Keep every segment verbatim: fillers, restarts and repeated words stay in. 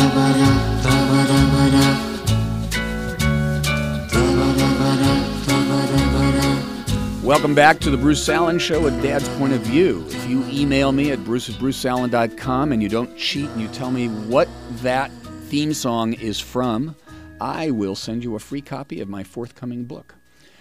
Welcome back to the Bruce Allen Show, A Dad's Point of View. If you email me at bruce at bruce allen dot com and you don't cheat and you tell me what that theme song is from, I will send you a free copy of my forthcoming book.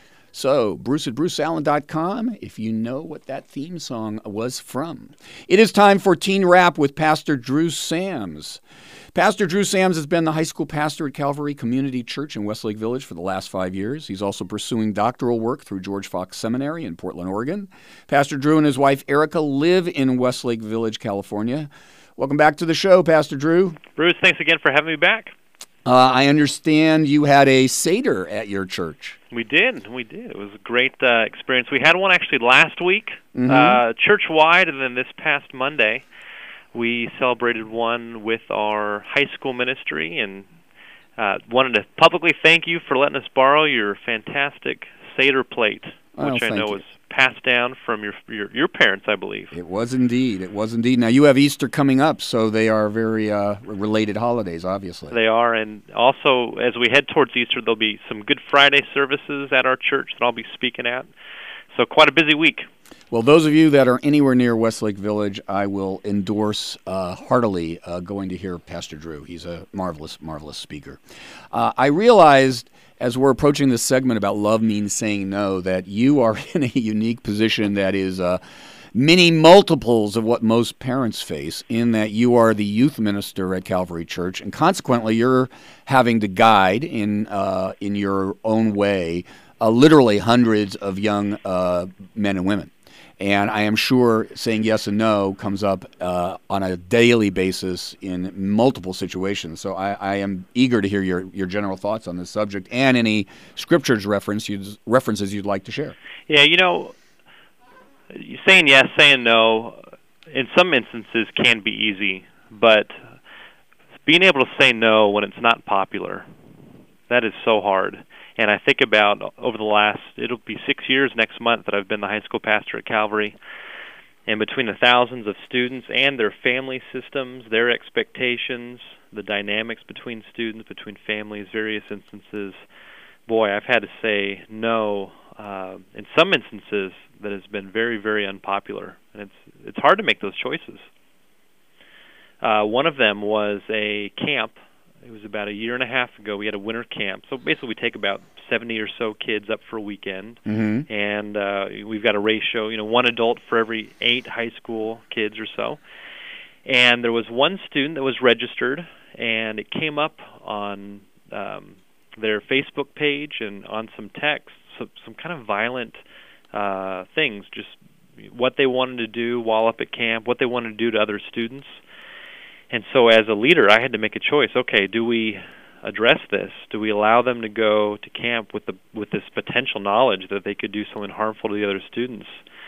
So, bruce at bruce allen dot com, if you know what that theme song was from. It is time for Teen Rap with Pastor Drew Sams. Pastor Drew Sams has been the high school pastor at Calvary Community Church in Westlake Village for the last five years. He's also pursuing doctoral work through George Fox Seminary in Portland, Oregon. Pastor Drew and his wife Erica live in Westlake Village, California. Welcome back to the show, Pastor Drew. Bruce, thanks again for having me back. Uh, I understand you had a Seder at your church. We did. We did. It was a great uh, experience. We had one actually last week, Mm-hmm. uh, church-wide, and then this past Monday, we celebrated one with our high school ministry, and uh, wanted to publicly thank you for letting us borrow your fantastic Seder plate, Oh, which I thank know you. was passed down from your, your your parents, I believe. It was indeed. It was indeed. Now, you have Easter coming up, so they are very uh, related holidays, obviously. They are, and also as we head towards Easter, there'll be some Good Friday services at our church that I'll be speaking at. So quite a busy week. Well, those of you that are anywhere near Westlake Village, I will endorse uh, heartily uh, going to hear Pastor Drew. He's a marvelous, marvelous speaker. Uh, I realized as we're approaching this segment about love means saying no that you are in a unique position that is uh, many multiples of what most parents face, in that you are the youth minister at Calvary Church, and consequently you're having to guide in, uh, in your own way uh, literally hundreds of young uh, men and women. And I am sure saying yes and no comes up uh, on a daily basis in multiple situations. So I, I am eager to hear your, your general thoughts on this subject and any scriptures reference you'd, references you'd like to share. Yeah, you know, saying yes, saying no, in some instances can be easy, but being able to say no when it's not popular, that is so hard. And I think about over the last, it'll be six years next month that I've been the high school pastor at Calvary. And between the thousands of students and their family systems, their expectations, the dynamics between students, between families, various instances, boy, I've had to say no uh, in some instances that has been very, very unpopular. And it's it's hard to make those choices. Uh, one of them was a camp. It was about a year and a half ago. We had a winter camp. So basically we take about seventy or so kids up for a weekend. Mm-hmm. And uh, we've got a ratio, you know, one adult for every eight high school kids or so. And there was one student that was registered, and it came up on um, their Facebook page and on some text, some, some kind of violent uh, things, just what they wanted to do while up at camp, what they wanted to do to other students. And so as a leader, I had to make a choice. Okay, do we address this? Do we allow them to go to camp with the with this potential knowledge that they could do something harmful to the other students?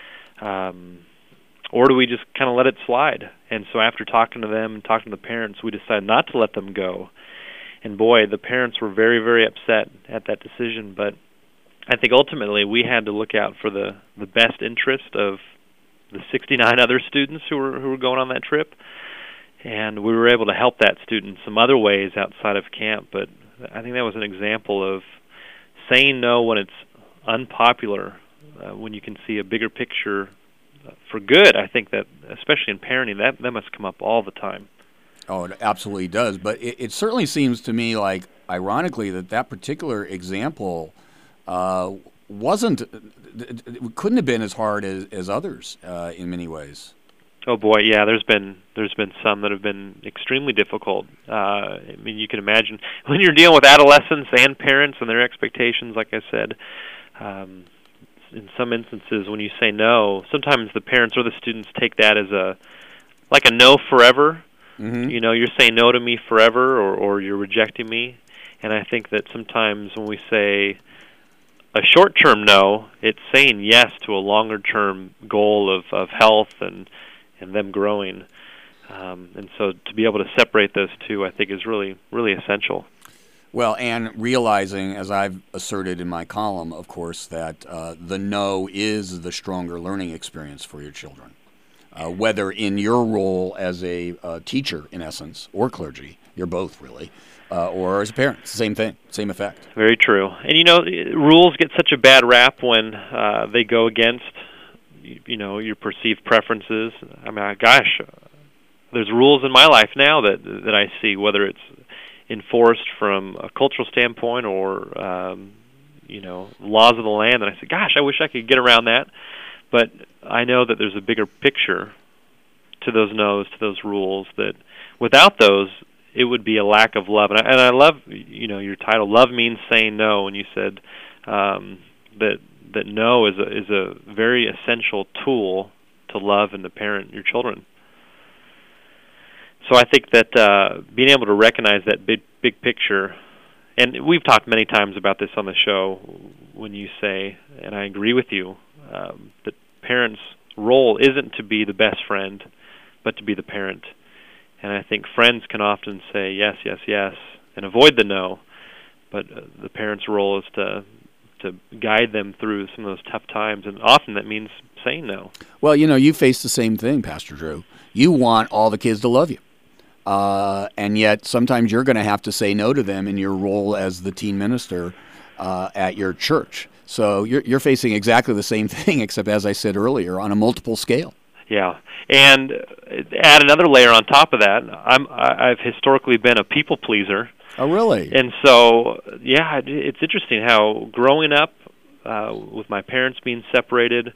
Um, or do we just kind of let it slide? And so after talking to them and talking to the parents, we decided not to let them go. And boy, the parents were very, very upset at that decision. But I think ultimately we had to look out for the, the best interest of the sixty-nine other students who were who were going on that trip. And we were able to help that student some other ways outside of camp. But I think that was an example of saying no when it's unpopular, uh, when you can see a bigger picture for good. I think that, especially in parenting, that, that must come up all the time. Oh, it absolutely does. But it, it certainly seems to me like, ironically, that that particular example uh, wasn't, it couldn't have been as hard as, as others uh, in many ways. Oh boy, yeah. There's been there's been some that have been extremely difficult. Uh, I mean, you can imagine when you're dealing with adolescents and parents and their expectations. Like I said, um, in some instances, when you say no, sometimes the parents or the students take that as a like a no forever. Mm-hmm. You know, you're saying no to me forever, or or you're rejecting me. And I think that sometimes when we say a short-term no, it's saying yes to a longer-term goal of of health and and them growing. Um, and so to be able to separate those two, I think, is really, really essential. Well, and realizing, as I've asserted in my column, of course, that uh, the no is the stronger learning experience for your children. uh, whether in your role as a uh, teacher, in essence, or clergy. You're both, really. Uh, or as a parent, it's the same thing, same effect. Very true. And, you know, rules get such a bad rap when uh, they go against, you know, your perceived preferences. I mean, gosh, there's rules in my life now that that I see, whether it's enforced from a cultural standpoint or, um, you know, laws of the land, and I say, gosh, I wish I could get around that. But I know that there's a bigger picture to those no's, to those rules, that without those, it would be a lack of love. And I, and I love, you know, your title, Love Means Saying No, and you said um, that that no is a, is a very essential tool to love and to parent your children. So I think that uh, being able to recognize that big big picture, and we've talked many times about this on the show, when you say, and I agree with you, um, that parents' role isn't to be the best friend, but to be the parent. And I think friends can often say yes, yes, yes, and avoid the no, but uh, the parent's role is to to guide them through some of those tough times, and often that means saying no. Well, you know, you face the same thing, Pastor Drew. You want all the kids to love you. Uh, and yet sometimes you're going to have to say no to them in your role as the teen minister uh, at your church. So you're, you're facing exactly the same thing, except, as I said earlier, on a multiple scale. Yeah, and add another layer on top of that. I'm, I've historically been a people pleaser. Oh, really? And so, yeah, it's interesting how growing up uh, with my parents being separated,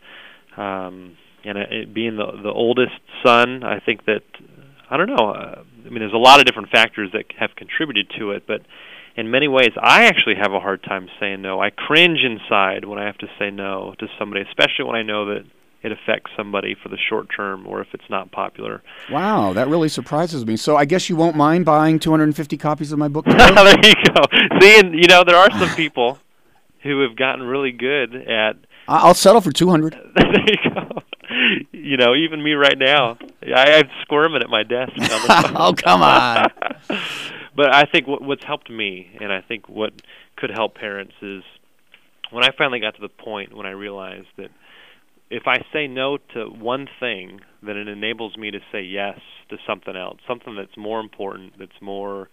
um, and it being the the oldest son, I think that, I don't know, uh, I mean, there's a lot of different factors that have contributed to it, but in many ways, I actually have a hard time saying no. I cringe inside when I have to say no to somebody, especially when I know that it affects somebody for the short term or if it's not popular. Wow, that really surprises me. So I guess you won't mind buying two hundred fifty copies of my book today? There you go. See, and, you know, there are some people who have gotten really good at... I'll settle for two hundred. There you go. You know, even me right now, I, I'm squirming at my desk. Oh, come on. But I think what, what's helped me, and I think what could help parents, is when I finally got to the point when I realized that if I say no to one thing, then it enables me to say yes to something else, something that's more important, that's more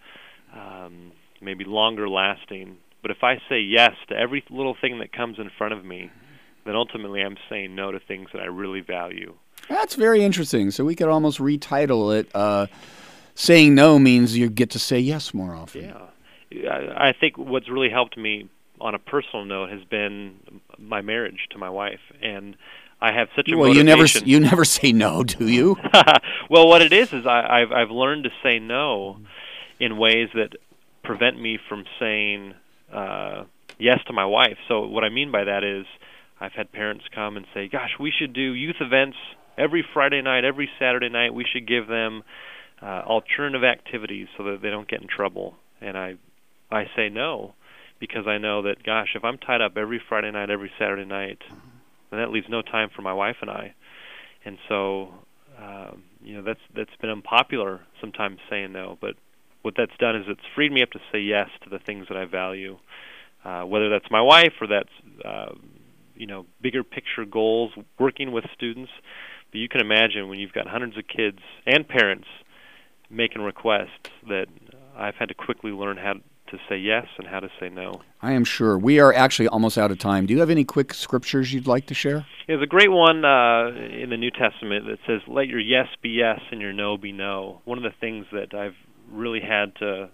um, maybe longer lasting. But if I say yes to every little thing that comes in front of me, then ultimately I'm saying no to things that I really value. That's very interesting. So we could almost retitle it, uh, saying no means you get to say yes more often. Yeah. I think what's really helped me on a personal note has been my marriage to my wife. And I have such a well, motivation. you never you never say no, do you? Well, what it is is I, I've I've learned to say no in ways that prevent me from saying uh, yes to my wife. So what I mean by that is I've had parents come and say, "Gosh, we should do youth events every Friday night, every Saturday night. We should give them uh, alternative activities so that they don't get in trouble." And I I say no, because I know that, gosh, if I'm tied up every Friday night, every Saturday night, then that leaves no time for my wife and I. And so, um, you know, that's that's been unpopular sometimes saying no. But what that's done is it's freed me up to say yes to the things that I value, uh, whether that's my wife or that's, uh, you know, bigger picture goals, working with students. But you can imagine when you've got hundreds of kids and parents making requests that I've had to quickly learn how to say yes and how to say no. I am sure. We are actually almost out of time. Do you have any quick scriptures you'd like to share? There's a great one uh, in the New Testament that says, "Let your yes be yes and your no be no." One of the things that I've really had to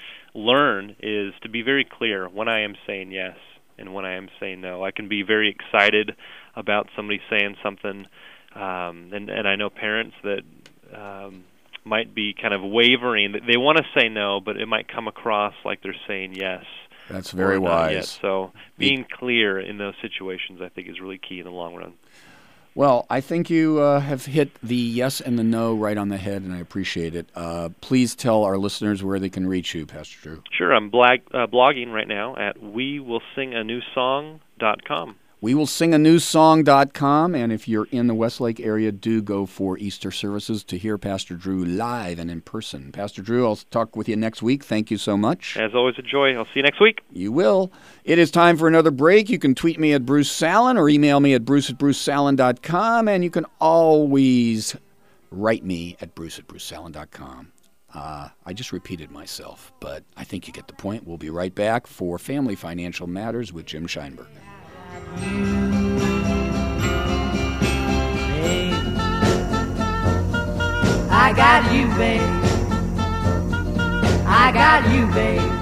learn is to be very clear when I am saying yes and when I am saying no. I can be very excited about somebody saying something, um, and, and I know parents that um, might be kind of wavering. They want to say no, but it might come across like they're saying yes. That's very wise. Yet. So being clear in those situations, I think, is really key in the long run. Well, I think you uh, have hit the yes and the no right on the head, and I appreciate it. Uh, please tell our listeners where they can reach you, Pastor Drew. Sure. I'm blag- uh, blogging right now at we will sing a new song dot com. we will sing a new song dot com, and if you're in the Westlake area, do go for Easter services to hear Pastor Drew live and in person. Pastor Drew, I'll talk with you next week. Thank you so much. As always, a joy. I'll see you next week. You will. It is time for another break. You can tweet me at Bruce Salen or email me at bruce at bruce salen dot com, and you can always write me at bruce at bruce salen dot com. Uh, I just repeated myself, but I think you get the point. We'll be right back for Family Financial Matters with Jim Scheinberg. I got you, babe. I got you, babe.